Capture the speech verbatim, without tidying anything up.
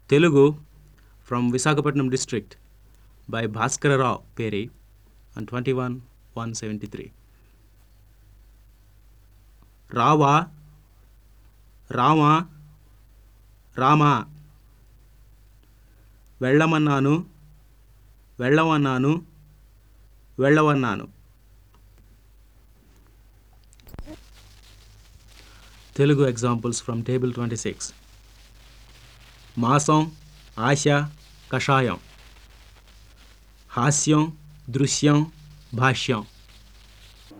Telugu from Visakhapatnam district by Bhaskara Rao Peri on twenty-one one seventy-three. రావా రామా రామా వెళ్ళమన్నాను వెళ్ళమన్నాను వెళ్ళవన్నాను. Telugu examples from table twenty six. మాసం ఆశ కషాయం. హాస్యం దృశ్యం భాష్యం.